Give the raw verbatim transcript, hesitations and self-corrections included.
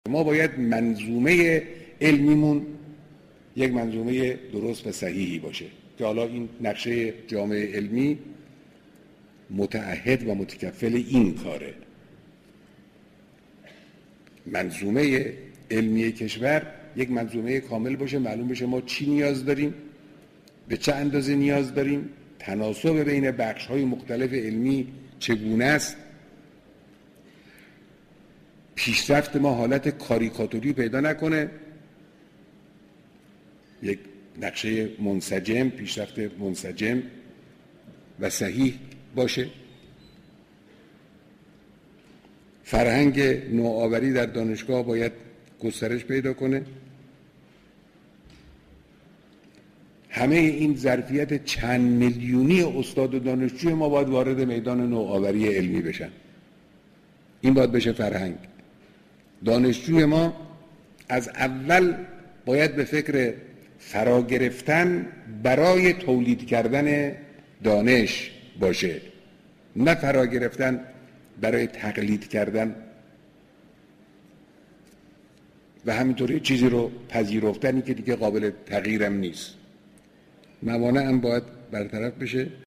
ما باید منظومه علمیمون یک منظومه درست و صحیحی باشه که حالا این نقشه جامعه علمی متعهد و متکفل این کاره. منظومه علمی کشور یک منظومه کامل باشه، معلوم بشه ما چی نیاز داریم، به چه اندازه نیاز داریم، تناسب بین بخش‌های مختلف علمی چگونه است، پیشرفت ما حالت کاریکاتوری پیدا نکنه، یک نقشه منسجم، پیشرفت منسجم و صحیح باشه. فرهنگ نوآوری در دانشگاه باید گسترش پیدا کنه. همه این ظرفیت چند میلیونی استاد و دانشجوی ما باید وارد میدان نوآوری علمی بشن. این باید بشه فرهنگ. دانشجوی ما از اول باید به فکر فرا گرفتن برای تولید کردن دانش باشه، نه فرا گرفتن برای تقلید کردن و همینطوری چیزی رو پذیرفتنی که دیگه قابل تغییرم نیست. موانع هم باید برطرف بشه.